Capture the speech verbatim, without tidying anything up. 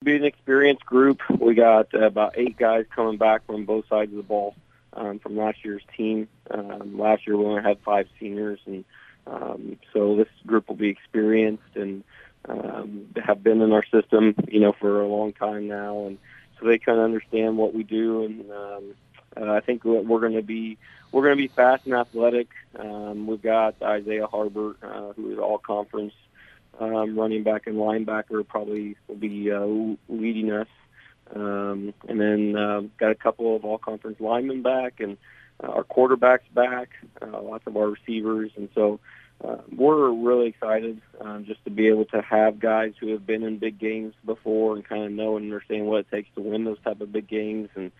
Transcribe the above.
be an experienced group. We got uh, about eight guys coming back from both sides of the ball um, from last year's team. Um, last year we only had five seniors, and um, so this group will be experienced and um, have been in our system, you know, for a long time now, and so they kind of understand what we do. And um, uh, I think we're going to be we're going to be fast and athletic. Um, we've got Isaiah Harbert, uh, who is all conference um, running back and linebacker, probably will be uh, leading us. Um, and then uh, got a couple of all conference linemen back, and uh, our quarterback's back, uh, lots of our receivers, and so. Uh, we're really excited um, just to be able to have guys who have been in big games before and kind of know and understand what it takes to win those type of big games. And